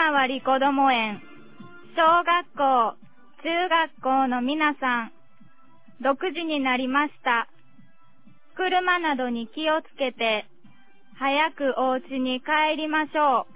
回りこども園、小学校、中学校の皆さん、6時になりました。車などに気をつけて、早くお家に帰りましょう。